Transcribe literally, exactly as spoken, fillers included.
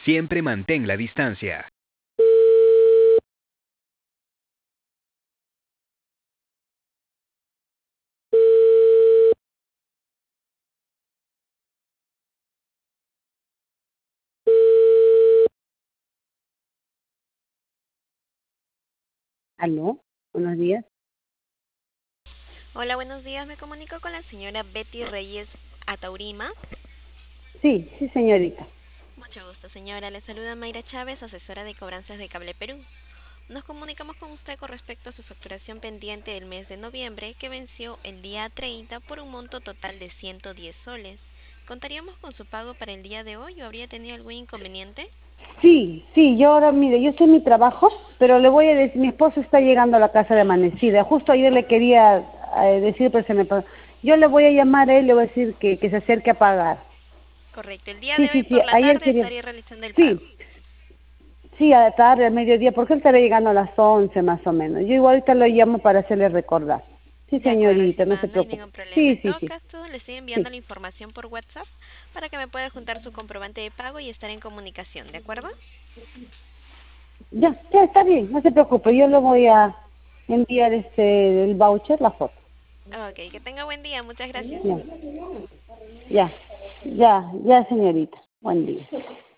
Siempre mantén la distancia. Aló, buenos días. Hola, buenos días. Me comunico con la señora Betty Reyes Ataurima. Sí, sí, señorita. Mucho gusto, señora. Le saluda Mayra Chávez, asesora de cobranzas de Cable Perú. Nos comunicamos con usted con respecto a su facturación pendiente del mes de noviembre, que venció el día treinta por un monto total de ciento diez soles. ¿Contaríamos con su pago para el día de hoy o habría tenido algún inconveniente? Sí, sí, yo ahora, mire, yo estoy en mi trabajo, pero le voy a decir, mi esposo está llegando a la casa de amanecida. Justo ayer le quería eh, decir, pero se me pasó. Yo le voy a llamar a él, le voy a decir que, que se acerque a pagar. Correcto. El día Sí, de hoy sí, sí, por la ayer tarde quería. estaría realizando el pago. Sí, sí, a la tarde, al mediodía, porque él estará llegando a las once más o menos. Yo igual ahorita lo llamo para hacerle recordar. Sí, De acuerdo, señorita, no estimada, se no hay preocupe. ningún problema. Sí, En sí, todo sí, caso, le estoy enviando sí. la información por WhatsApp para que me pueda juntar su comprobante de pago y estar en comunicación, ¿de acuerdo? Ya, ya está bien, no se preocupe, yo le voy a enviar este el voucher, la foto. Ok, que tenga buen día, muchas gracias. Ya, ya, ya, ya, señorita. Buen día.